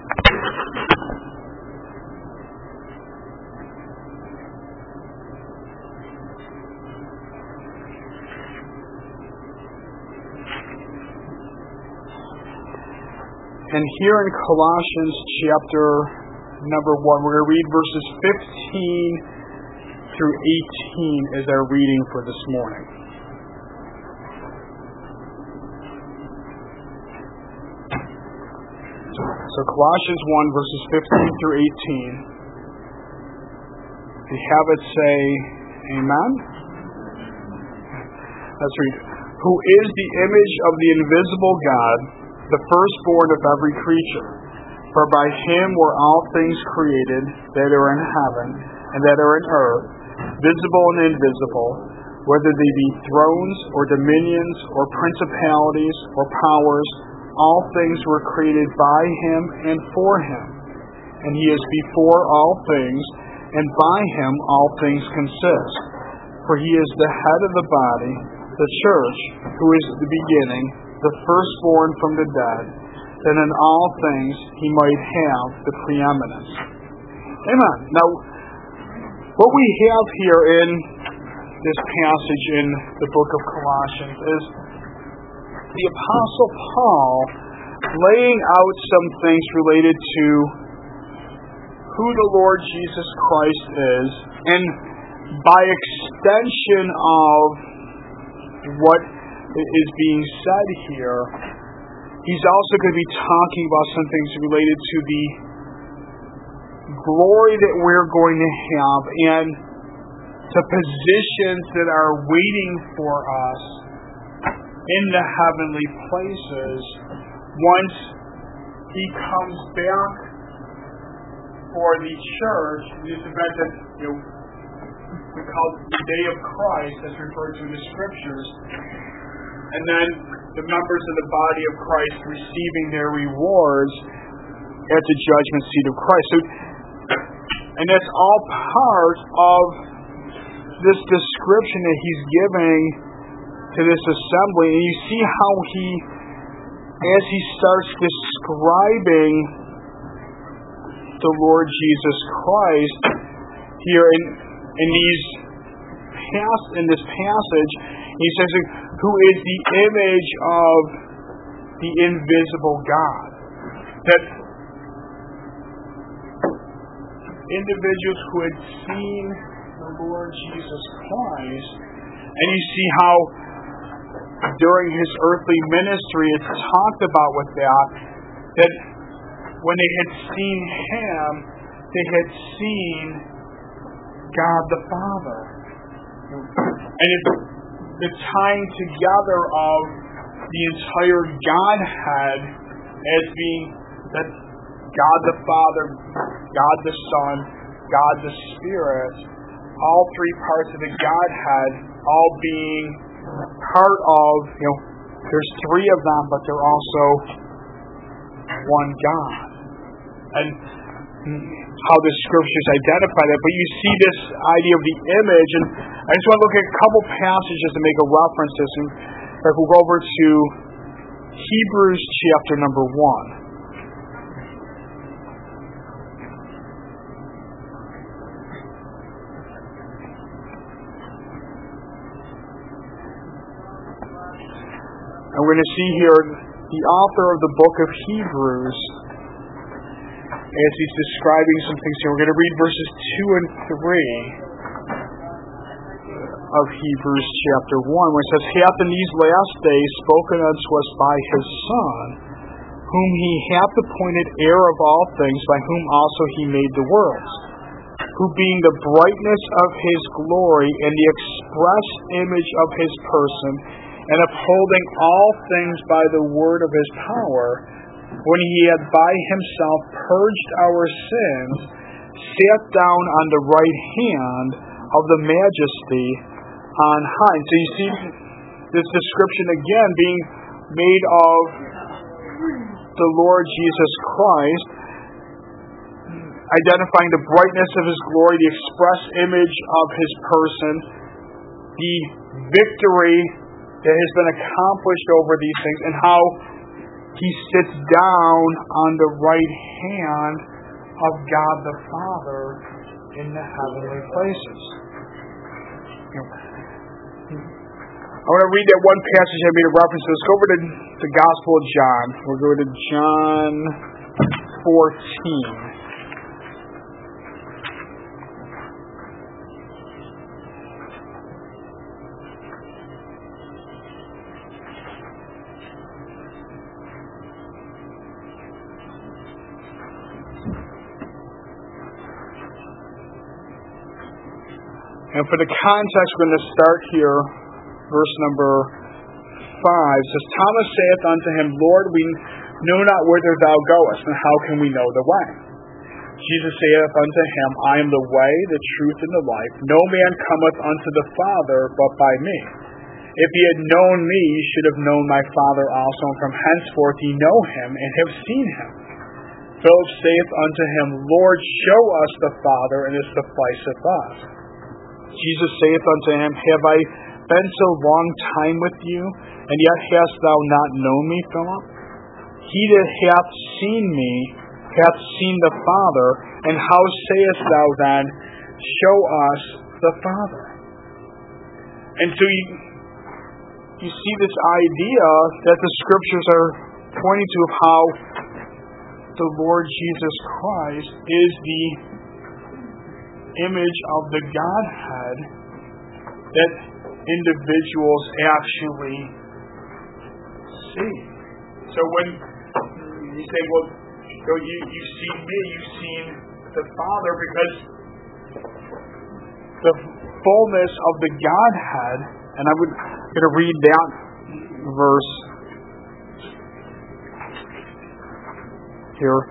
And here in Colossians chapter number 1, we're going to read verses 15 through 18 as our reading for this morning. So Colossians 1, verses 15 through 18. If you have it, say amen. Let's read. Who is the image of the invisible God, the firstborn of every creature. For by him were all things created, that are in heaven and that are in earth, visible and invisible, whether they be thrones or dominions or principalities or powers, all things were created by him and for him. And he is before all things, and by him all things consist. For he is the head of the body, the church, who is the beginning, the firstborn from the dead, that in all things he might have the preeminence. Amen. Now, what we have here in this passage in the book of Colossians is the Apostle Paul laying out some things related to who the Lord Jesus Christ is, and by extension of what is being said here, he's also going to be talking about some things related to the glory that we're going to have and the positions that are waiting for us in the heavenly places once he comes back for the church. This event that we call the Day of Christ, as referred to in the Scriptures, and then the members of the body of Christ receiving their rewards at the judgment seat of Christ. So, and that's all part of this description that he's giving to this assembly. And you see how he, as he starts describing the Lord Jesus Christ here in this passage, he says, who is the image of the invisible God. That individuals who had seen the Lord Jesus Christ, and you see how during his earthly ministry it's talked about with that when they had seen him, they had seen God the Father. And it's the tying together of the entire Godhead as being that God the Father, God the Son, God the Spirit, all three parts of the Godhead, all being part of, there's three of them, but they're also one God. And how the Scriptures identify that. But you see this idea of the image, and I just want to look at a couple passages to make a reference to this. In fact, we'll go over to Hebrews chapter number 1. And we're going to see here the author of the book of Hebrews, as he's describing some things here. We're going to read verses 2 and 3 of Hebrews chapter 1, where it says, hath in these last days spoken unto us by his Son, whom he hath appointed heir of all things, by whom also he made the worlds, who being the brightness of his glory and the express image of his person, and upholding all things by the word of his power, when he had by himself purged our sins, sat down on the right hand of the majesty on high. So you see this description again being made of the Lord Jesus Christ, identifying the brightness of his glory, the express image of his person, the victory that has been accomplished over these things, and how He sits down on the right hand of God the Father in the heavenly places. I want to read that one passage I made a reference to. Let's go over to the Gospel of John. We'll go to John 14. And for the context, we're going to start here, verse number 5. It says, Thomas saith unto him, Lord, we know not whither thou goest, and how can we know the way? Jesus saith unto him, I am the way, the truth, and the life. No man cometh unto the Father but by me. If ye had known me, ye should have known my Father also, and from henceforth ye know him, and have seen him. Philip saith unto him, Lord, show us the Father, and it sufficeth us. Jesus saith unto him, Have I been so long time with you, and yet hast thou not known me, Philip? He that hath seen me hath seen the Father, and how sayest thou then, Show us the Father? And so you see this idea that the Scriptures are pointing to of how the Lord Jesus Christ is the image of the Godhead that individuals actually see. So when you say, well, you've seen me, you've seen the Father, because the fullness of the Godhead, and I'm going to read that verse here.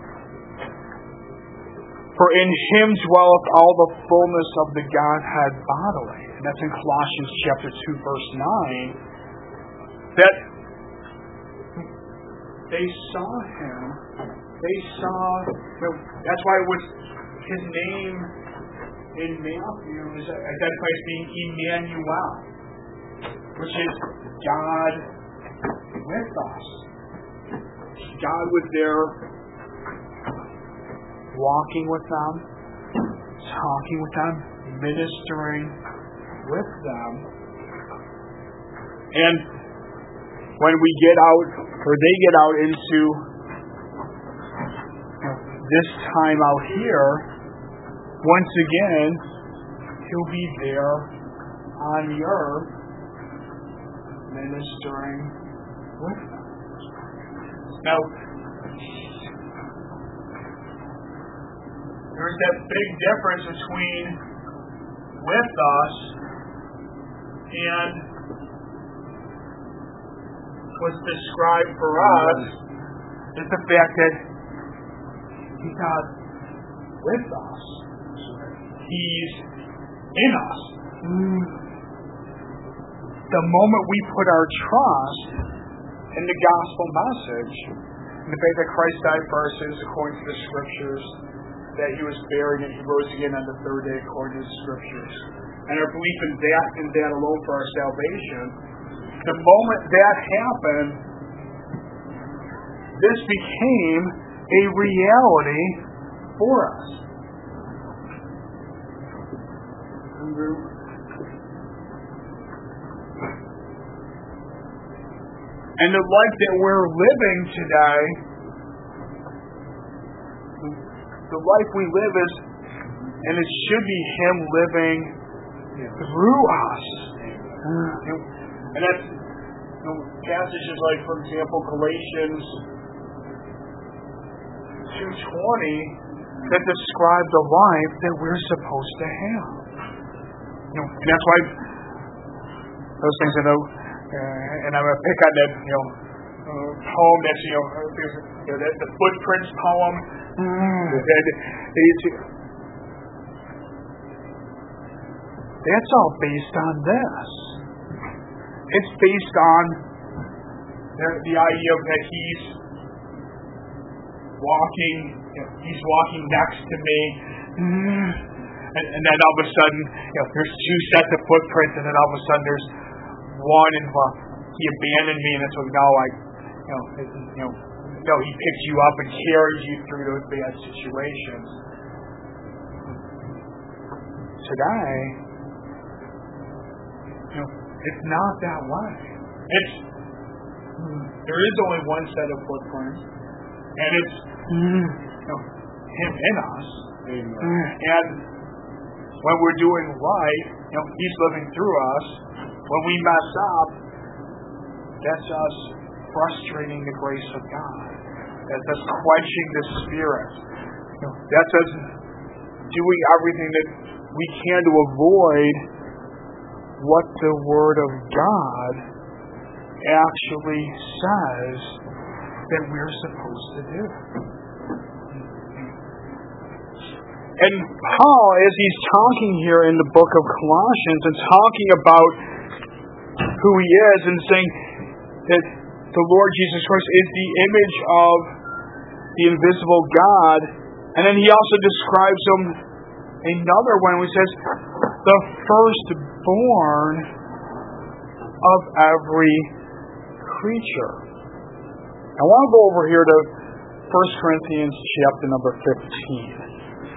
For in him dwelleth all the fullness of the Godhead bodily. And that's in Colossians chapter 2, verse 9. That they saw him. They saw, that's why it was his name in Matthew is identified as being Emmanuel, which is God with us. God was there walking with them, talking with them, ministering with them. And when we get out, or they get out into this time out here, once again, he'll be there on the earth, ministering with them. Now, there's that big difference between with us and what's described for us is the fact that he's not with us. He's in us. The moment we put our trust in the gospel message, in the fact that Christ died for our sins according to the Scriptures, that he was buried and he rose again on the third day according to the Scriptures, and our belief in that alone for our salvation, the moment that happened, this became a reality for us. And the life that we're living today, the life we live is, and it should be him living through us. And that's passages like, for example, Galatians 2:20 that describe the life that we're supposed to have. And that's why those things I know, and I'm going to pick on that poem that's the Footprints poem. That's all based on this. It's based on the idea that he's walking next to me, and then all of a sudden, there's two sets of footprints, and then all of a sudden there's one, and he abandoned me, and it's like, no, He picked you up and carried you through those bad situations. Today, it's not that way. There is only one set of footprints, and it's Him in us. And when we're doing right, He's living through us. When we mess up, that's us frustrating the grace of God. That's us quenching the Spirit. That's us doing everything that we can to avoid what the Word of God actually says that we're supposed to do. And Paul, as he's talking here in the book of Colossians and talking about who he is and saying that the Lord Jesus Christ is the image of the invisible God, and then he also describes him another one which says the firstborn of every creature. I want to go over here to 1 Corinthians chapter number 15.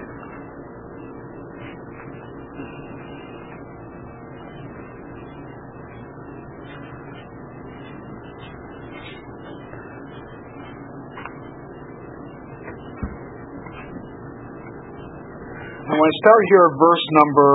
I want to start here at verse number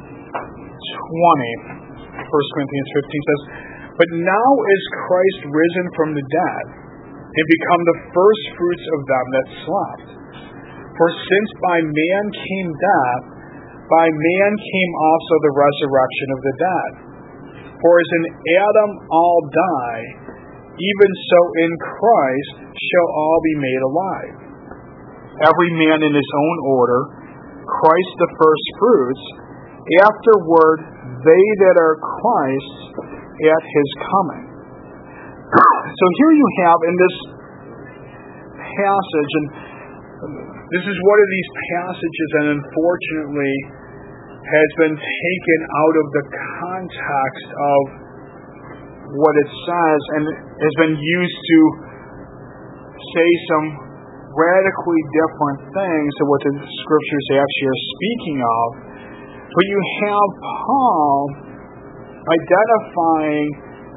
20. 1 Corinthians 15 says, "But now is Christ risen from the dead, and become the firstfruits of them that slept. For since by man came death, by man came also the resurrection of the dead. For as in Adam all die, even so in Christ shall all be made alive. Every man in his own order, Christ the firstfruits, afterward they that are Christ's at his coming." So here you have in this passage, and this is one of these passages that unfortunately has been taken out of the context of what it says and has been used to say some radically different things than what the scriptures actually are speaking of. But you have Paul identifying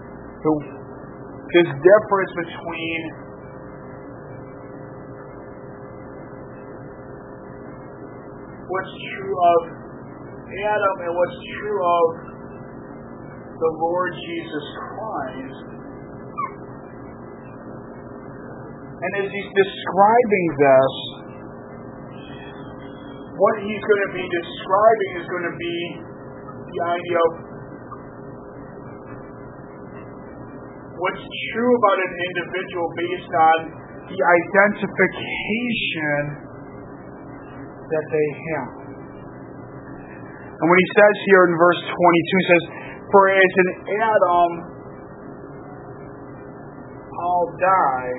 this difference between what's true of Adam and what's true of the Lord Jesus Christ. And as he's describing this, what he's going to be describing is going to be the idea of what's true about an individual based on the identification that they have. And when he says here in verse 22, he says, "For as in Adam all die,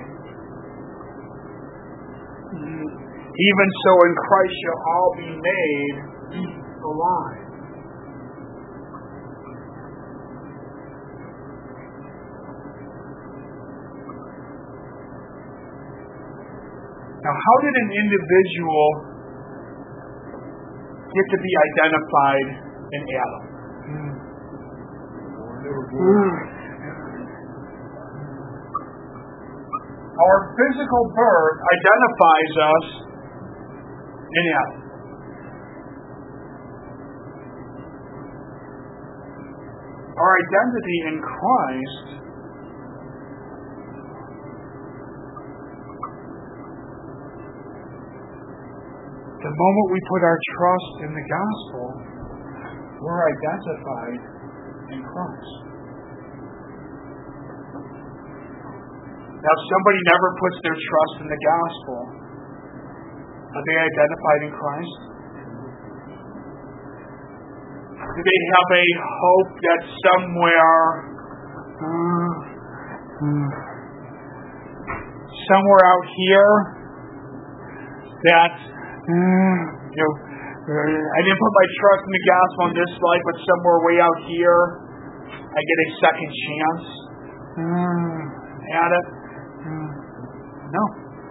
even so in Christ shall all be made alive." Now, how did an individual get to be identified in Adam? Our physical birth identifies us in Adam. Our identity in Christ the moment we put our trust in the gospel, we're identified in Christ. Now, if somebody never puts their trust in the gospel, are they identified in Christ? Do they have a hope that somewhere out here that I didn't put my trust in the gospel in this life, but somewhere way out here, I get a second chance at it? No.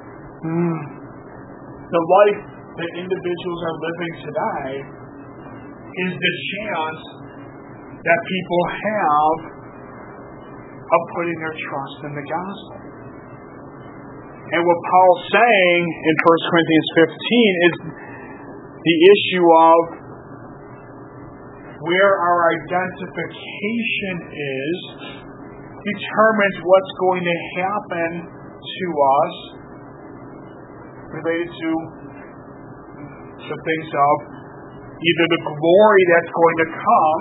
The life that individuals are living today is the chance that people have of putting their trust in the gospel. And what Paul's saying in 1 Corinthians 15 is the issue of where our identification is determines what's going to happen to us related to the things of either the glory that's going to come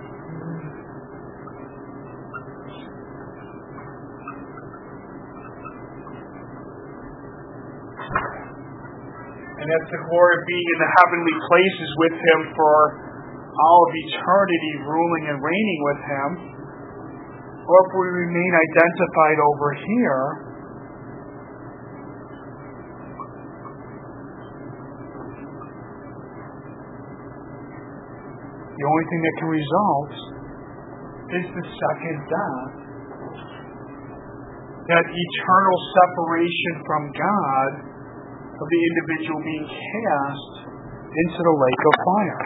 and that's the glory of being in the heavenly places with Him for all of eternity, ruling and reigning with Him, or if we remain identified over here, the only thing that can result is the second death. That eternal separation from God of the individual being cast into the lake of fire.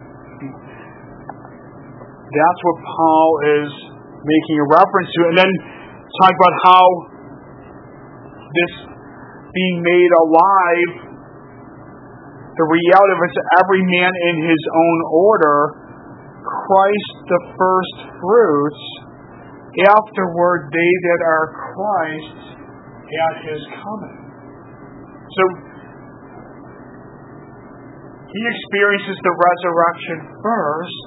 That's what Paul is making a reference to. And then talk about how this being made alive, the reality of it's every man in his own order, Christ the first fruits, afterward they that are Christ at His coming. So He experiences the resurrection first,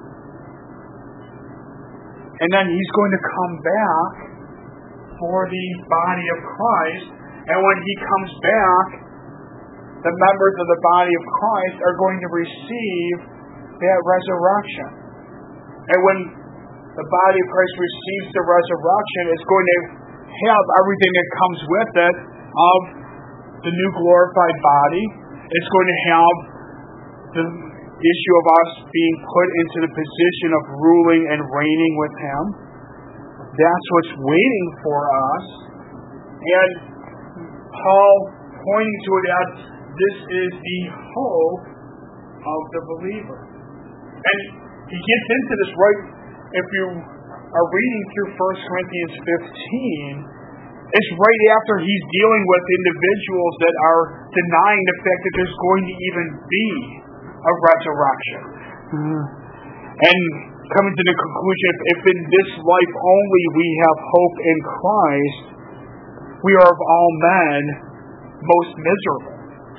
and then He's going to come back for the body of Christ. And when He comes back, the members of the body of Christ are going to receive that resurrection. And when the body of Christ receives the resurrection, it's going to have everything that comes with it of the new glorified body. It's going to have the issue of us being put into the position of ruling and reigning with Him. That's what's waiting for us. And Paul pointing to it as this is the hope of the believer. And he gets into this right, if you are reading through 1 Corinthians 15, it's right after he's dealing with individuals that are denying the fact that there's going to even be a resurrection. And coming to the conclusion, if in this life only we have hope in Christ, we are of all men most miserable.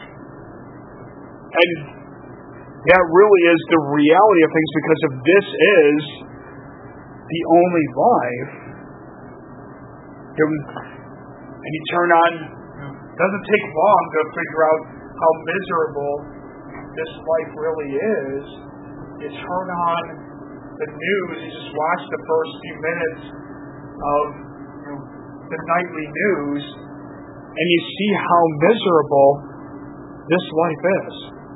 And that really is the reality of things, because if this is the only life, and you turn on, it doesn't take long to figure out how miserable this life really is. You turn on the news, you just watch the first few minutes of the nightly news, and you see how miserable this life is.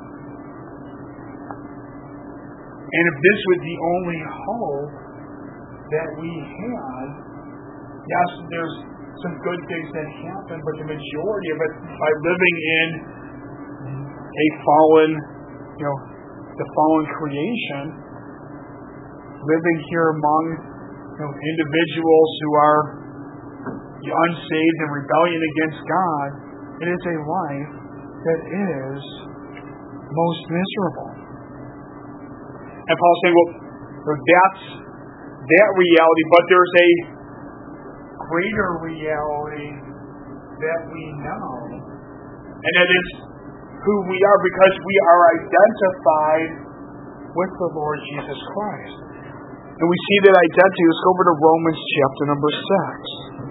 And if this was the only hope that we had, yes, there's some good things that happen, but the majority of it, by living in a fallen, the fallen creation, living here among individuals who are unsaved and rebellion against God, it is a life that is most miserable. And Paul's saying, well, that's that reality, but there's a greater reality that we know, and that is who we are, because we are identified with the Lord Jesus Christ. And we see that identity. Let's go over to Romans chapter number 6.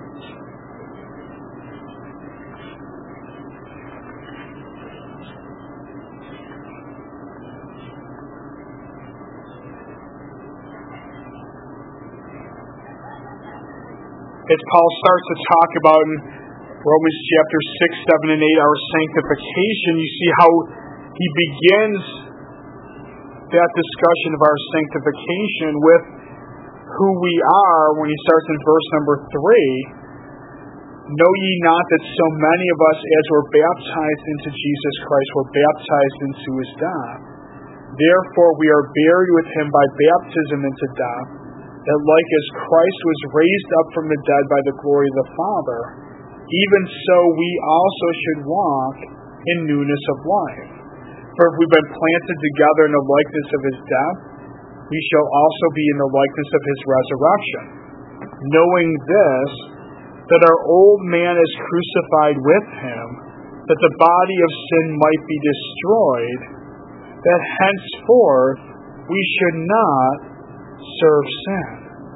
As Paul starts to talk about in Romans chapter 6, 7, and 8, our sanctification, you see how he begins that discussion of our sanctification with who we are when he starts in verse number 3. Know ye not that so many of us as were baptized into Jesus Christ were baptized into his death? Therefore we are buried with him by baptism into death, that like as Christ was raised up from the dead by the glory of the Father, even so we also should walk in newness of life. For if we've been planted together in the likeness of his death, we shall also be in the likeness of his resurrection. Knowing this, that our old man is crucified with him, that the body of sin might be destroyed, that henceforth we should not serve sin.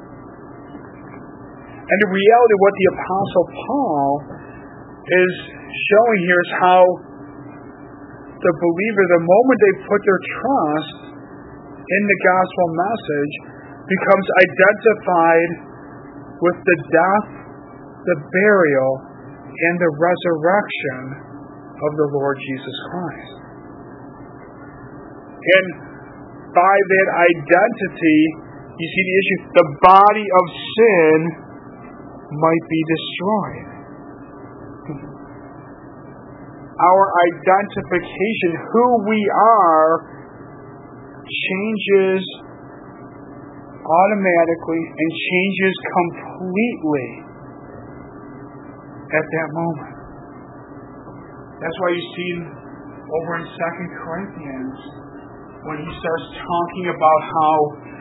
And the reality of what the Apostle Paul is showing here is how the believer, the moment they put their trust in the gospel message, becomes identified with the death, the burial, and the resurrection of the Lord Jesus Christ. And by that identity, you see the issue, the body of sin might be destroyed. Our identification, who we are, changes automatically and changes completely at that moment. That's why you see over in 2 Corinthians, when he starts talking about how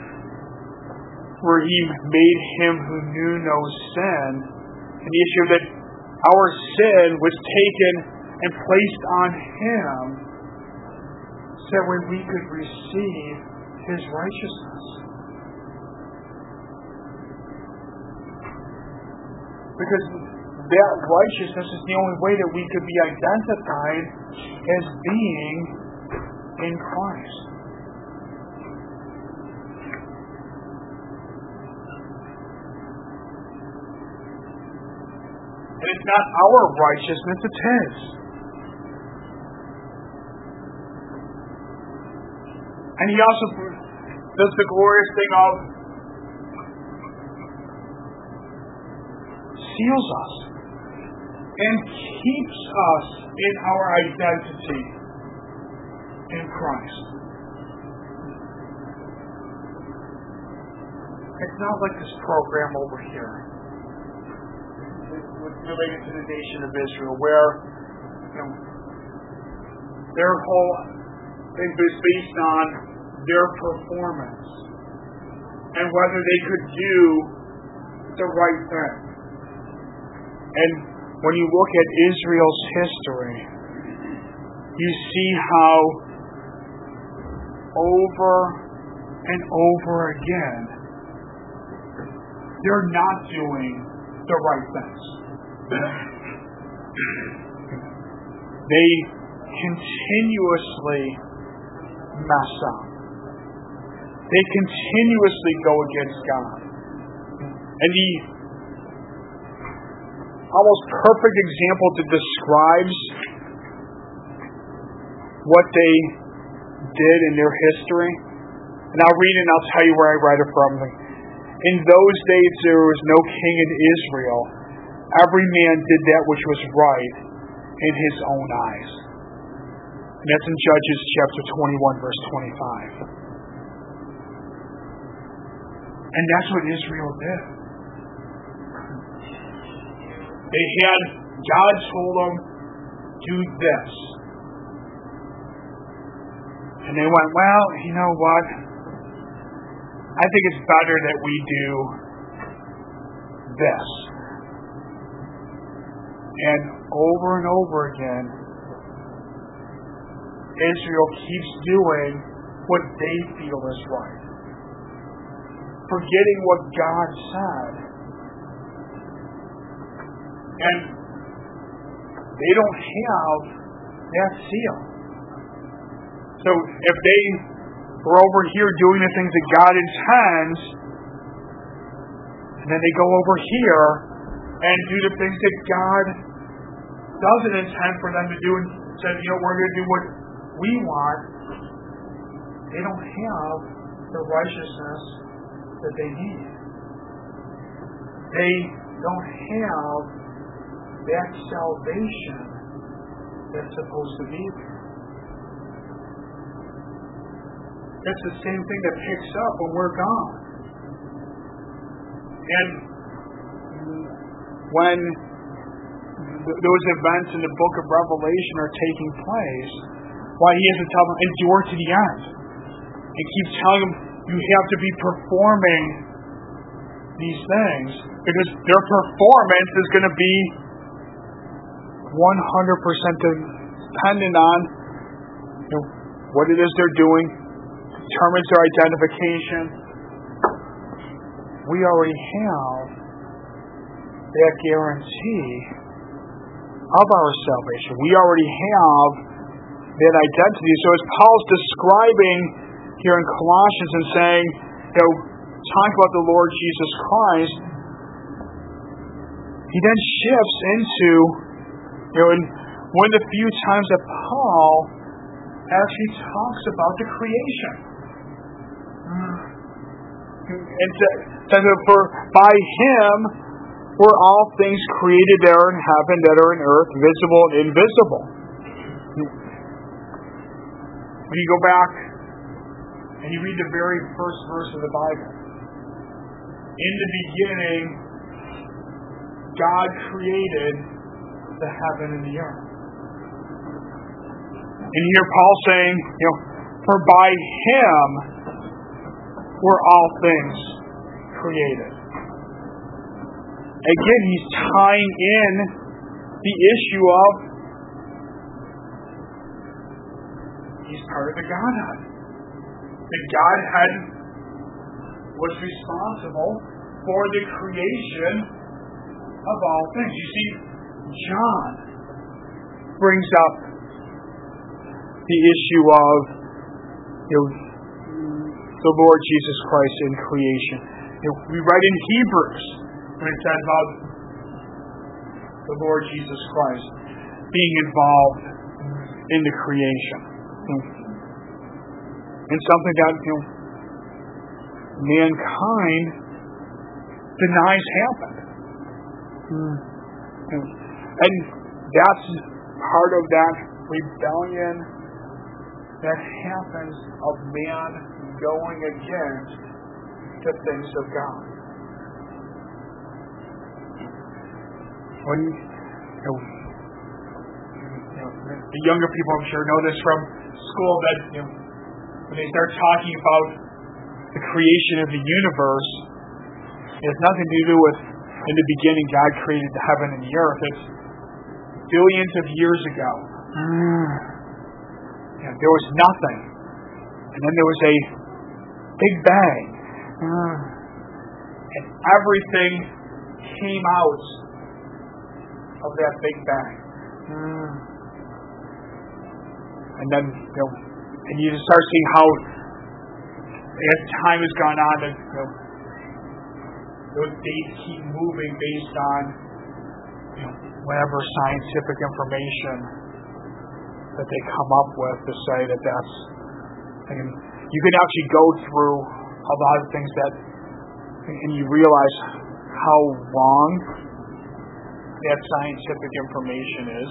where he made him who knew no sin, and the issue that our sin was taken and placed on him so that way we could receive his righteousness. Because that righteousness is the only way that we could be identified as being in Christ. And it's not our righteousness, it's his. And he also does the glorious thing of seals us and keeps us in our identity in Christ. It's not like this program over here related to the nation of Israel, where their whole thing was based on their performance and whether they could do the right thing. And when you look at Israel's history, you see how over and over again they're not doing the right things. They continuously mess up. They continuously go against God. And the almost perfect example that describes what they did in their history, and I'll read it and I'll tell you where I read it from. In those days there was no king in Israel. Every man did that which was right in his own eyes. And that's in Judges chapter 21, verse 25. And that's what Israel did. They had, God told them, do this. And they went, well, you know what? I think it's better that we do this. And over and over again, Israel keeps doing what they feel is right, forgetting what God said. And they don't have that seal. So if they were over here doing the things that God intends, and then they go over here and do the things that God doesn't intend for them to do, and said, we're going to do what we want, they don't have the righteousness that they need. They don't have that salvation that's supposed to be there. That's the same thing that picks up when we're gone. And when those events in the book of Revelation are taking place, why he has to tell them, endure to the end. He keeps telling them, you have to be performing these things, because their performance is going to be 100% dependent on what it is they're doing, determines their identification. We already have that guarantee of our salvation. We already have that identity. So as Paul's describing here in Colossians and saying, talk about the Lord Jesus Christ, he then shifts into, in one of the few times that Paul actually talks about the creation. And says that by him were all things created that are in heaven, that are in earth, visible and invisible. When you go back and you read the very first verse of the Bible, in the beginning, God created the heaven and the earth. And here Paul's saying, for by him were all things created. Again, he's tying in the issue of he's part of the Godhead. The Godhead was responsible for the creation of all things. You see, John brings up the issue of the Lord Jesus Christ in creation. We read in Hebrews when it says about the Lord Jesus Christ being involved in the creation. And something that mankind denies happened. And that's part of that rebellion that happens of man going against the things of God. When the younger people, I'm sure, know this from school, that when they start talking about the creation of the universe, it has nothing to do with in the beginning God created the heaven and the earth. It's billions of years ago. There was nothing. And then there was a big bang. And everything came out of that big bang. And then, and you just start seeing how, as time has gone on, those dates keep moving based on whatever scientific information that they come up with to say that that's. You can actually go through a lot of things that, and you realize how wrong that scientific information is.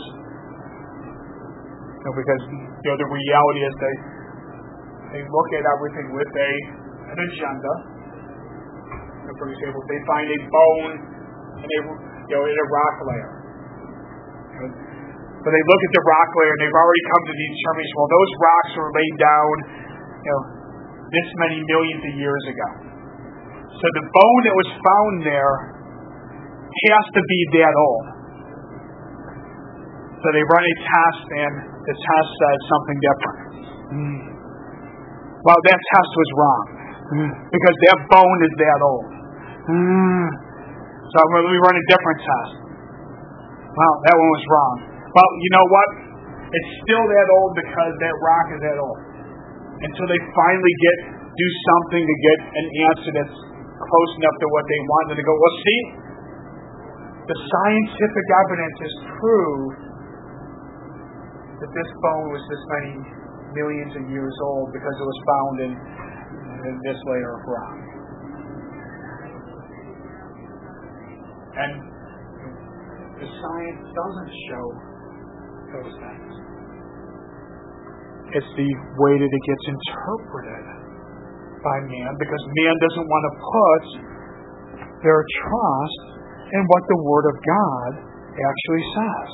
Because the reality is they look at everything with an agenda. For example, they find a bone in a rock layer. But they look at the rock layer and they've already come to the determination, well, those rocks were laid down this many millions of years ago. So the bone that was found there has to be that old. So they run a test and the test says something different. Well, that test was wrong. Because that bone is that old. So we run a different test. Well, that one was wrong. Well, you know what? It's still that old because that rock is that old. Until they finally do something to get an answer that's close enough to what they want, and they go, well, see, the scientific evidence has proved that this bone was this many millions of years old because it was found in this layer of rock. And the science doesn't show those things. It's the way that it gets interpreted by man, because man doesn't want to put their trust in what the Word of God actually says.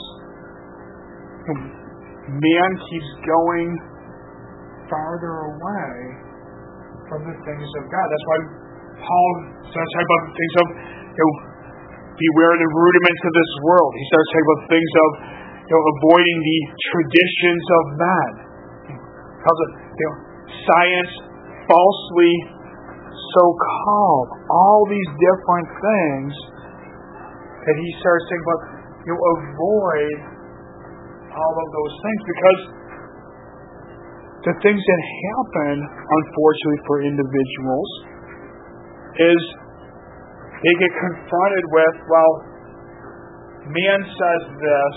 Man keeps going farther away from the things of God. That's why Paul starts talking about things of, beware the rudiments of this world. He starts talking about things of, avoiding the traditions of men. He calls it, science falsely so called. All these different things that he starts saying about, avoid all of those things, because the things that happen, unfortunately, for individuals is they get confronted with, well, man says this,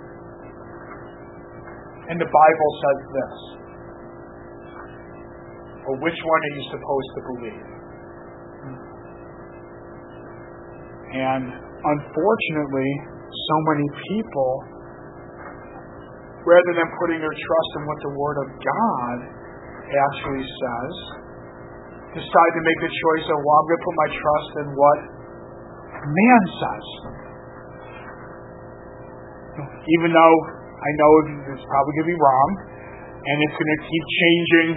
and the Bible says this. Well, which one are you supposed to believe? And unfortunately, so many people, rather than putting their trust in what the Word of God actually says, decide to make the choice of, well, I'm going to put my trust in what man says. Even though I know it's probably going to be wrong, and it's going to keep changing,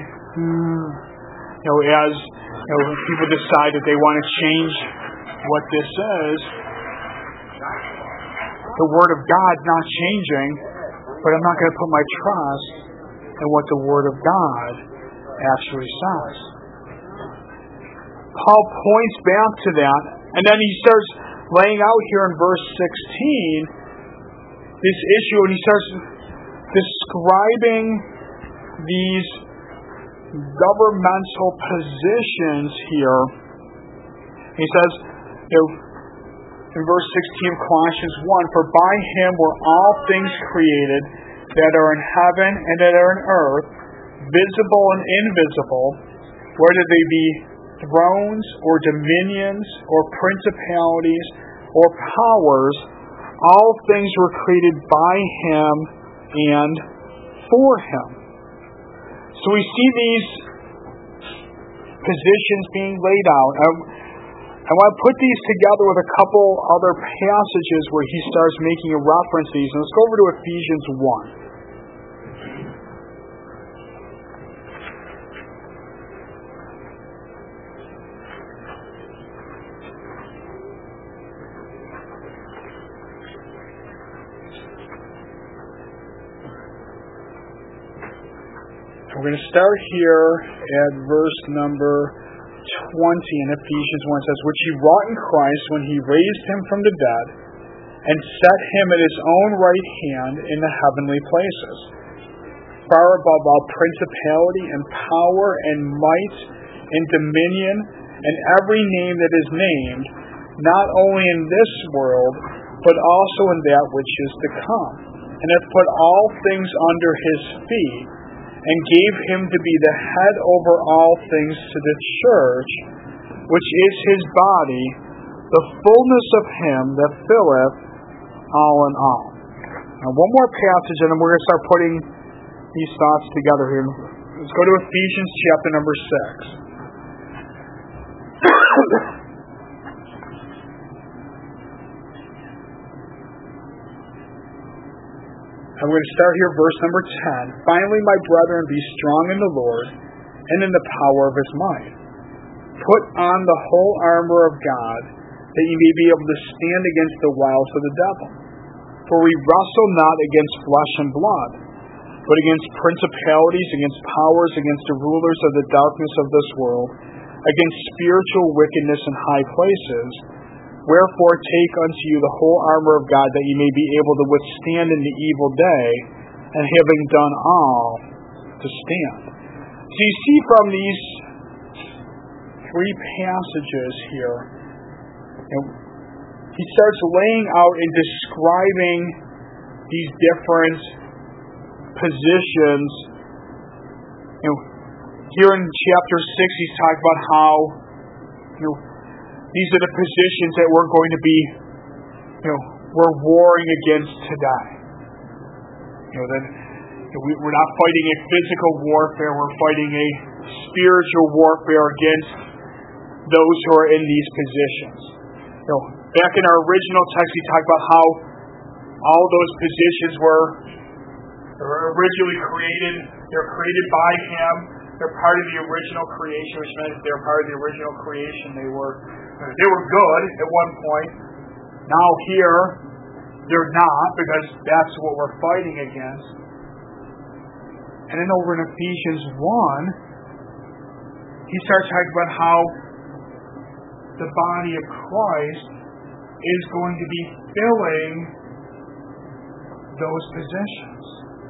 as people decide that they want to change what this is. The Word of God's not changing, but I'm not going to put my trust in what the Word of God actually says. Paul points back to that, and then he starts laying out here in verse 16 this issue, and he starts describing these governmental positions here. He says, in verse 16 of Colossians 1, for by him were all things created that are in heaven and that are in earth, visible and invisible, whether they be thrones or dominions or principalities or powers, all things were created by him and for him. So we see these positions being laid out. I want to put these together with a couple other passages where he starts making a reference to these. And let's go over to Ephesians 1. We're going to start here at verse number 20 in Ephesians 1. It says, which he wrought in Christ when he raised him from the dead and set him at his own right hand in the heavenly places, far above all principality and power and might and dominion and every name that is named, not only in this world, but also in that which is to come, and hath put all things under his feet, and gave him to be the head over all things to the church, which is his body, the fullness of him that filleth all in all. Now, one more passage, and then we're going to start putting these thoughts together here. Let's go to Ephesians chapter number 6. I'm going to start here, verse number 10. Finally, my brethren, be strong in the Lord and in the power of his might. Put on the whole armor of God, that ye may be able to stand against the wiles of the devil. For we wrestle not against flesh and blood, but against principalities, against powers, against the rulers of the darkness of this world, against spiritual wickedness in high places. Wherefore take unto you the whole armor of God, that ye may be able to withstand in the evil day, and having done all, to stand. So you see from these three passages here, he starts laying out and describing these different positions. Here in chapter 6, he's talking about how these are the positions that we're going to be we're warring against today. We're not fighting a physical warfare, we're fighting a spiritual warfare against those who are in these positions. Back in our original text, we talked about how all those positions were originally created. They're created by Him. They're part of the original creation, which meant they're part of the original creation. They were good at one point. Now here, they're not, because that's what we're fighting against. And then over in Ephesians 1, he starts talking about how the body of Christ is going to be filling those positions.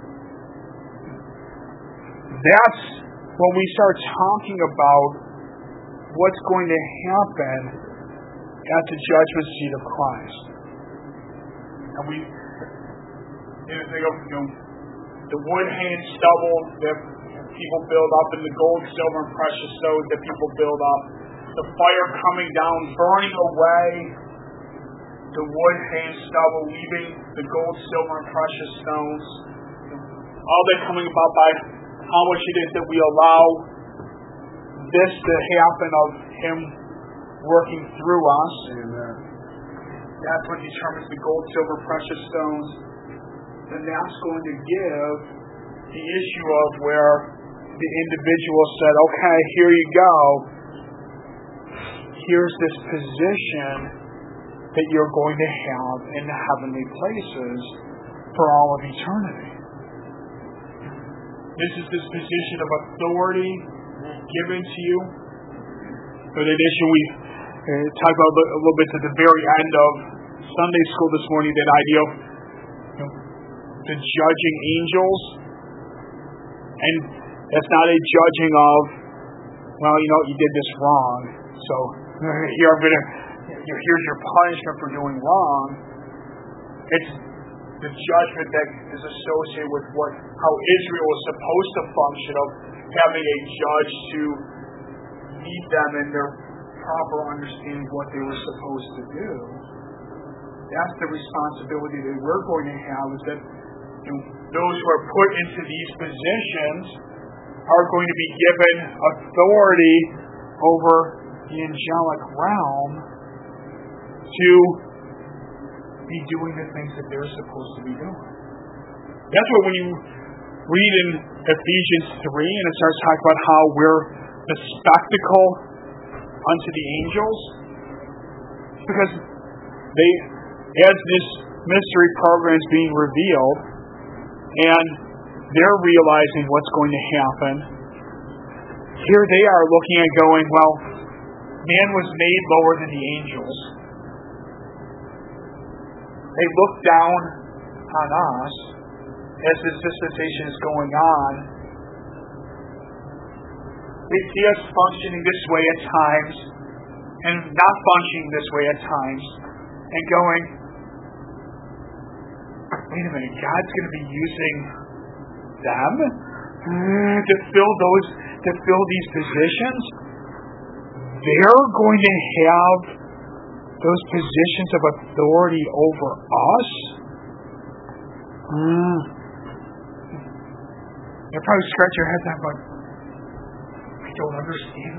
That's when we start talking about what's going to happen at the judgment seat of Christ. And we think of the wood, hay, and stubble that people build up, and the gold, silver, and precious stones that people build up. The fire coming down, burning away the wood, hay, and stubble, leaving the gold, silver, and precious stones. All that coming about by how much it is that we allow this to happen of Him working through us. Amen. That's what determines the gold, silver, precious stones. And that's going to give the issue of where the individual said, okay, here you go. Here's this position that you're going to have in the heavenly places for all of eternity. This is this position of authority given to you. But in addition, we talked about a little bit at the very end of Sunday school this morning, that idea of the judging angels. And that's not a judging of, well, you did this wrong, so here's your punishment for doing wrong. It's the judgment that is associated with how Israel was supposed to function, of having a judge to lead them in their proper understanding of what they were supposed to do. That's the responsibility that we're going to have, is that those who are put into these positions are going to be given authority over the angelic realm to be doing the things that they're supposed to be doing. That's what when you read in Ephesians 3 and it starts talking about how we're the spectacle unto the angels, because as this mystery program is being revealed and they're realizing what's going to happen, here they are looking and going, well, man was made lower than the angels. They look down on us as this dispensation is going on. They see us functioning this way at times and not functioning this way at times, and going, wait a minute, God's going to be using them to fill these positions? They're going to have those positions of authority over us? You probably scratch your head and go, I don't understand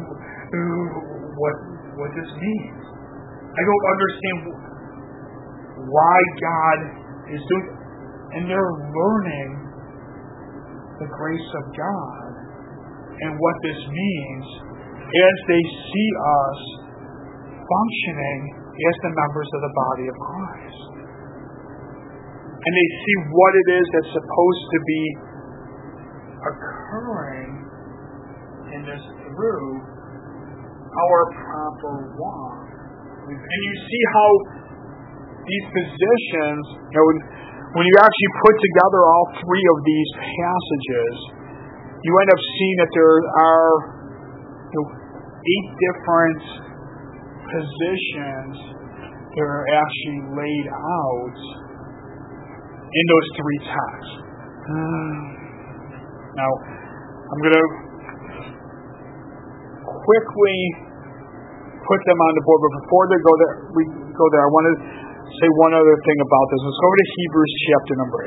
what this means. I don't understand why God is doing it. And they're learning the grace of God and what this means as they see us functioning as the members of the body of Christ. And they see what it is that's supposed to be occurring in this through our proper walk. And you see how these positions, when you actually put together all three of these passages, you end up seeing that there are 8 different positions that are actually laid out in those 3 texts. Now, I'm going to quickly put them on the board, but before we go there, I want to say one other thing about this. Let's go over to Hebrews chapter number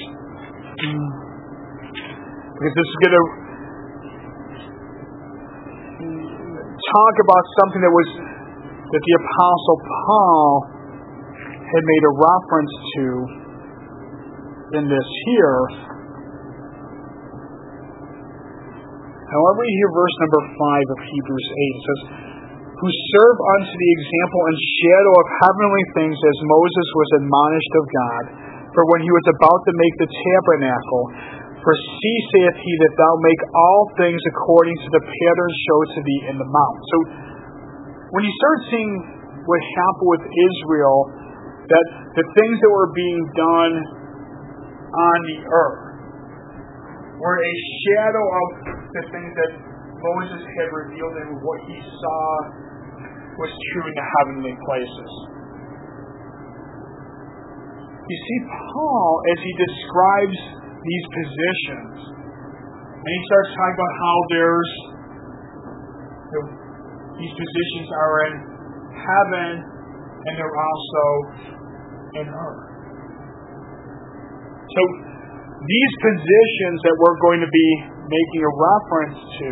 8. Because this is going to talk about something that the Apostle Paul had made a reference to in this here. However, you hear verse number 5 of Hebrews 8. It says, who serve unto the example and shadow of heavenly things, as Moses was admonished of God. For when he was about to make the tabernacle, for see, saith he, that thou make all things according to the pattern showed to thee in the mount. So, when you start seeing what happened with Israel, that the things that were being done on the earth were a shadow of the things that Moses had revealed and what he saw was true in the heavenly places. You see, Paul, as he describes these positions, and he starts talking about how these positions are in heaven and they're also in earth. So these positions that we're going to be making a reference to,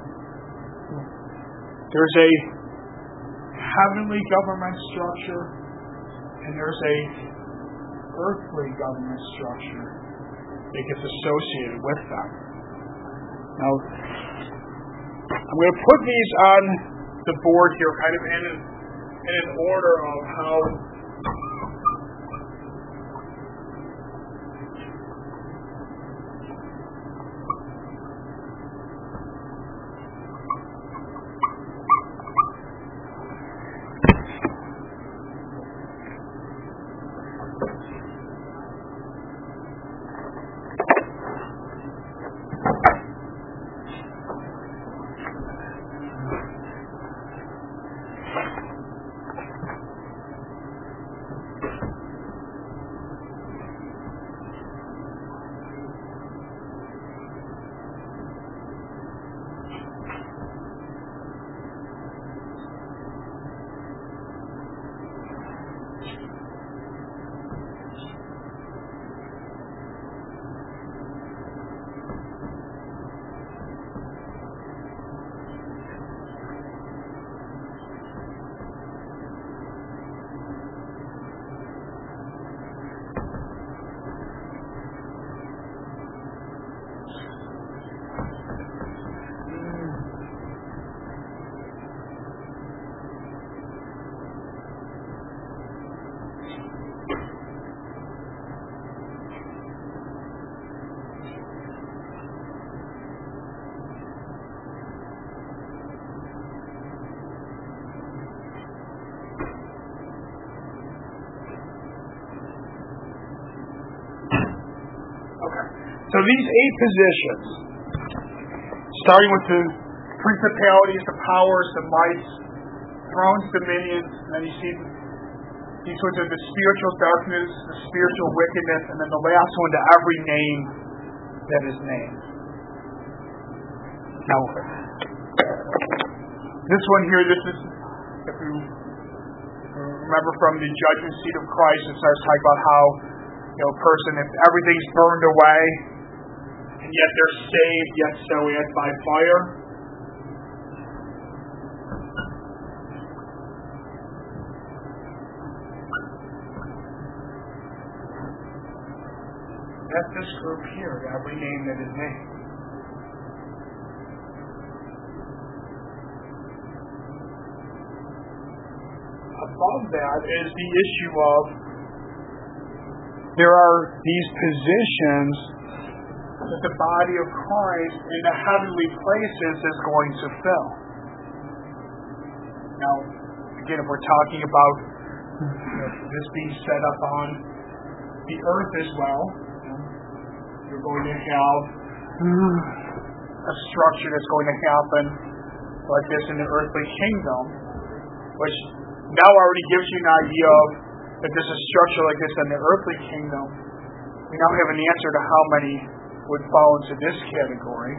there's a heavenly government structure and there's a earthly government structure that gets associated with them. Now, I'm going to put these on the board here kind of in an order of how so these 8 positions, starting with the principalities, the powers, the mights, thrones, dominions, and then you see these ones are the spiritual darkness, the spiritual wickedness, and then the last one, to every name that is named. Now, this one here, this is, if you remember from the judgment seat of Christ, it starts talking about how a person, if everything's burned away, and yet they're saved, yet so as by fire. That's this group here, every name that is named. Above that is the issue of there are these positions that the body of Christ in the heavenly places is going to fill. Now, again, if we're talking about this being set up on the earth as well, you're going to have a structure that's going to happen like this in the earthly kingdom, which now already gives you an idea of that there's a structure like this in the earthly kingdom. We now have an answer to how many would fall into this category.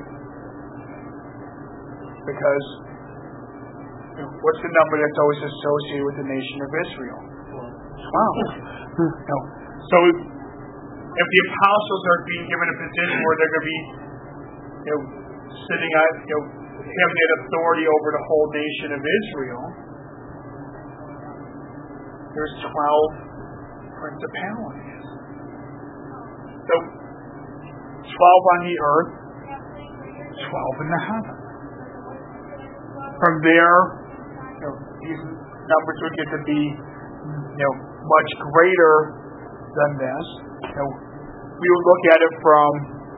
Because what's the number that's always associated with the nation of Israel? So if the apostles are being given a position where they're going to be sitting at, having that authority over the whole nation of Israel, there's 12 principalities. So 12 on the earth, 12 in the heaven. From there, these numbers would get to be, much greater than this. We would look at it from,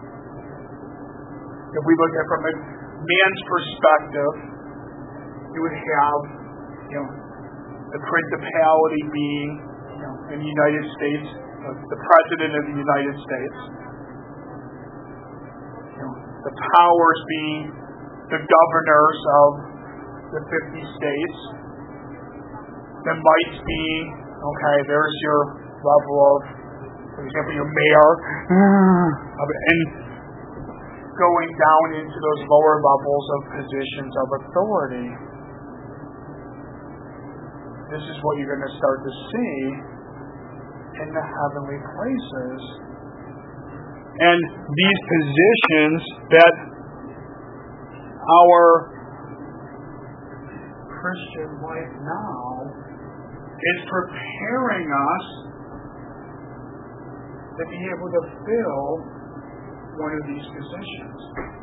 if we look at it from a man's perspective, you would have, the principality being, in the United States, the President of the United States. The powers being the governors of the 50 states. The mights being, there's your level of, for example, your mayor. And going down into those lower levels of positions of authority. This is what you're going to start to see in the heavenly places. And these positions that our Christian life now is preparing us to be able to fill one of these positions.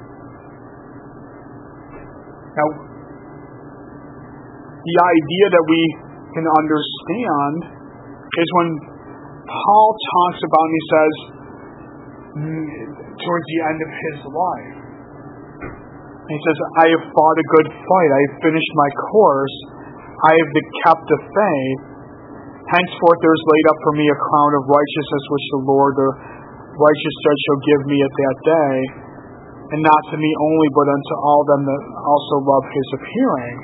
Now, the idea that we can understand is when Paul talks about, and he says, towards the end of his life, he says, I have fought a good fight, I have finished my course, I have kept the faith, henceforth there is laid up for me a crown of righteousness which the Lord, the righteous judge, shall give me at that day, and not to me only, but unto all them that also love his appearing.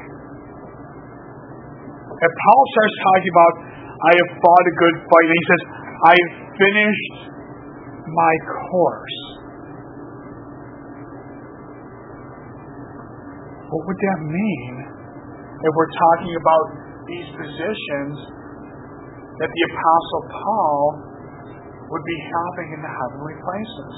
And Paul starts talking about, I have fought a good fight, and he says, I have finished my course. What would that mean if we're talking about these positions that the Apostle Paul would be having in the heavenly places?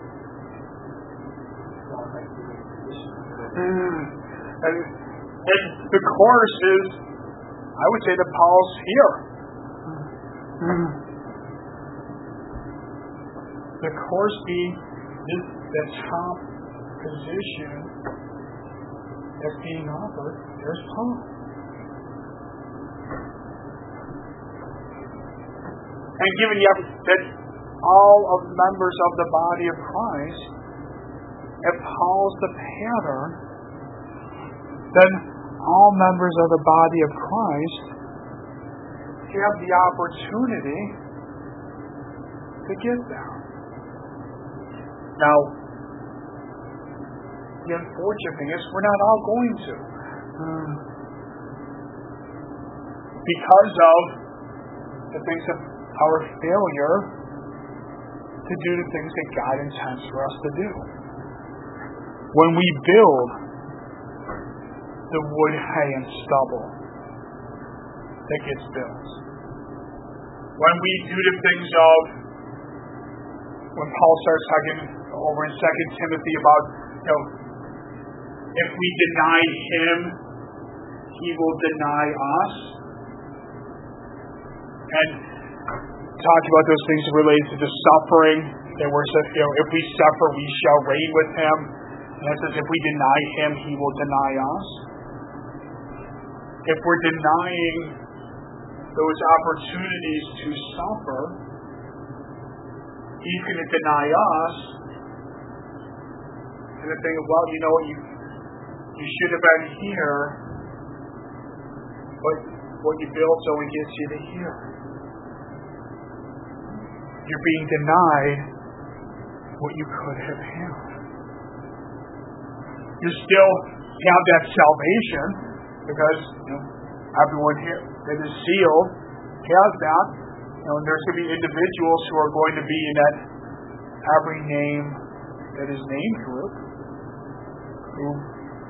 And the course is, I would say that Paul's here. The course being the top position that's being offered. There's Paul. And given that all of the members of the body of Christ, if Paul's the pattern, then all members of the body of Christ have the opportunity to get there. Now, the unfortunate thing is we're not all going to. Because of the things of our failure to do the things that God intends for us to do. When we build the wood, hay, and stubble that gets built. When we do the things of, when Paul starts talking over in 2 Timothy about, if we deny him, he will deny us. And talk about those things related to the suffering. That we're, if we suffer, we shall reign with him. And it says, if we deny him, he will deny us. If we're denying those opportunities to suffer, he's going to deny us. And the thing of, well, you know what, you should have been here, but what you built only gets you to here. You're being denied what you could have had. You still have that salvation because everyone here that is sealed has that. And there's going to be individuals who are going to be in that every name that is named group who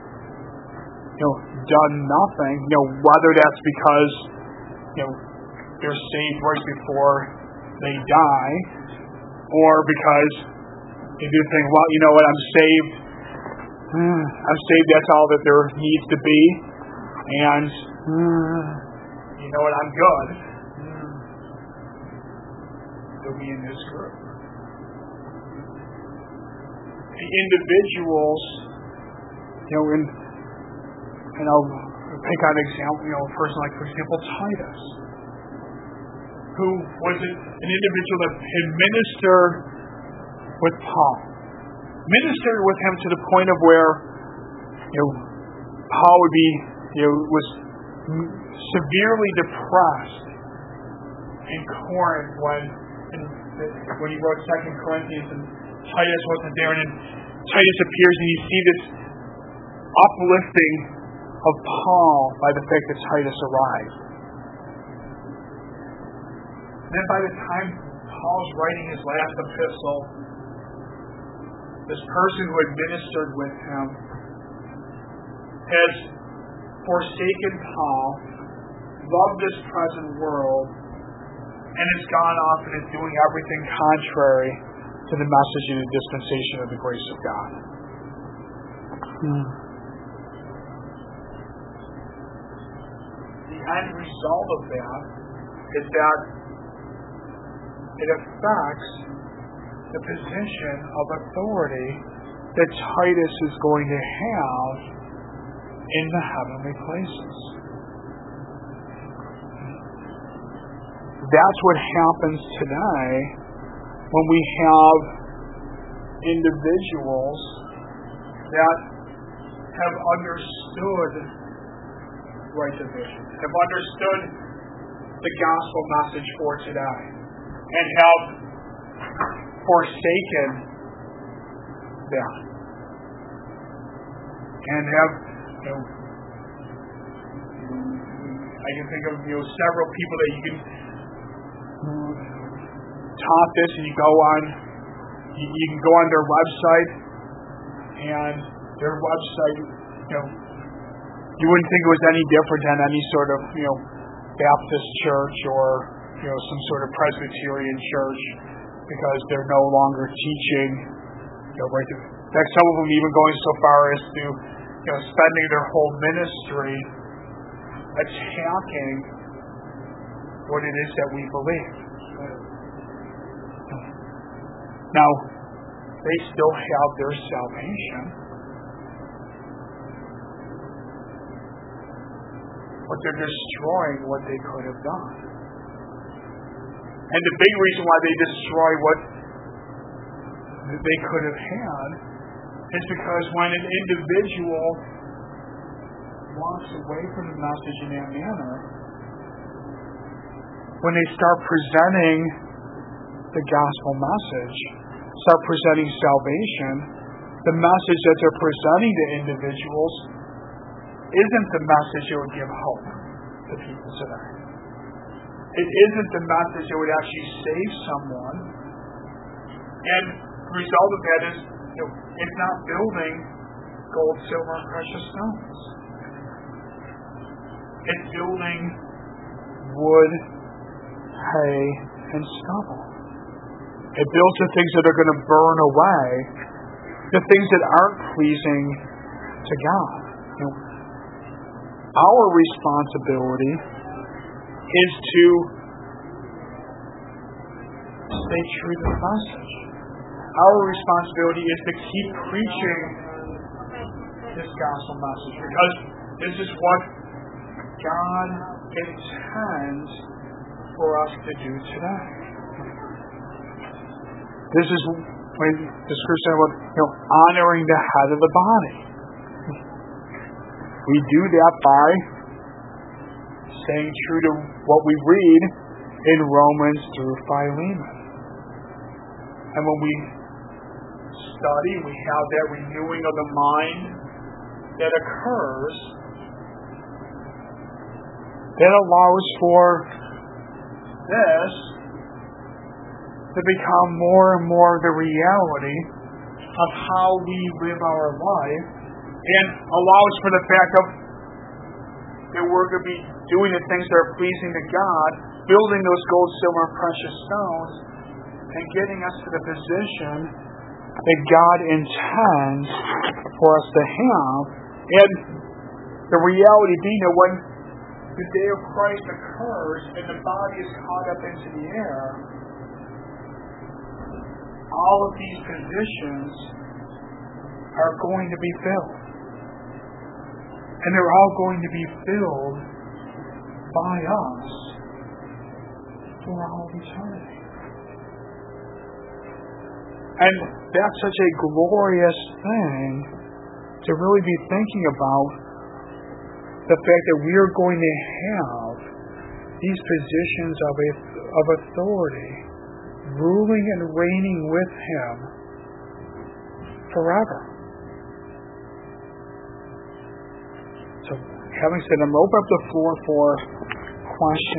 done nothing. Whether that's because they're saved right before they die, or because they do think, well, you know what, I'm saved. That's all that there needs to be, and you know what, I'm good. They'll be in this group. The individuals, and I'll pick on an example, a person like, for example, Titus, who was an individual that had ministered with Paul. Ministered with him to the point of where, Paul would be, was severely depressed in Corinth when he wrote 2 Corinthians, and Titus wasn't there, and then Titus appears and you see this uplifting of Paul by the fact that Titus arrived. Then by the time Paul's writing his last epistle, this person who had ministered with him has forsaken Paul, loved this present world, and has gone off and is doing everything contrary to the message and the dispensation of the grace of God. The end result of that is that it affects the position of authority that Titus is going to have in the heavenly places. That's what happens today when we have individuals that have understood right division, have understood the gospel message for today, and have forsaken that, and have, I can think of several people that you can taught this, and you can go on their website, and their website, you wouldn't think it was any different than any sort of, Baptist church or, some sort of Presbyterian church, because they're no longer teaching, right. In fact, some of them even going so far as to, spending their whole ministry attacking what it is that we believe. Now, they still have their salvation, but they're destroying what they could have done. And the big reason why they destroy what they could have had is because when an individual walks away from the message in that manner, when they start presenting the gospel message, start presenting salvation, the message that they're presenting to individuals isn't the message that would give hope to people today. It isn't the message that would actually save someone. And the result of that is, it's not building gold, silver, and precious stones. It's building wood, hay, and stubble. It builds the things that are going to burn away, the things that aren't pleasing to God. Our responsibility is to stay true to the message. Our responsibility is to keep preaching this gospel message, because this is what God intends for us to do today. This is when the scripture said about honoring the head of the body. We do that by staying true to what we read in Romans through Philemon. And when we study, we have that renewing of the mind that occurs that allows for this to become more and more the reality of how we live our life, and allows for the fact of that we're going to be doing the things that are pleasing to God, building those gold, silver, and precious stones and getting us to the position that God intends for us to have. And the reality being that when the day of Christ occurs and the body is caught up into the air, all of these positions are going to be filled. And they're all going to be filled by us for all of eternity. And that's such a glorious thing to really be thinking about, the fact that we are going to have these positions of authority, ruling and reigning with Him forever. So, having said, I'm going to open up the floor for questions.